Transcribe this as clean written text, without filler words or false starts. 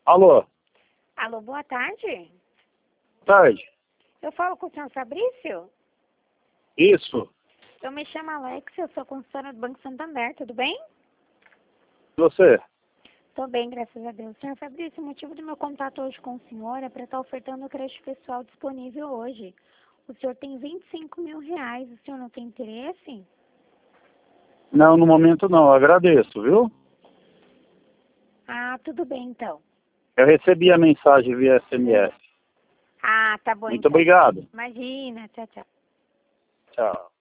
Alô, Alô, boa tarde. tarde. Eu falo com o senhor Fabrício? Isso, Eu me chamo Alex, eu sou consultora do Banco Santander, tudo bem? você. Tô bem, graças a Deus. Senhor Fabrício, o motivo do meu contato hoje com o senhor é para estar ofertando o crédito pessoal disponível hoje. O senhor tem 25 mil reais, o senhor não tem interesse? Não, no momento não, agradeço, viu? Ah, tudo bem então. Eu recebi a mensagem via SMS. Ah, tá bom Muito então. obrigado. Imagina, tchau, tchau. Tchau.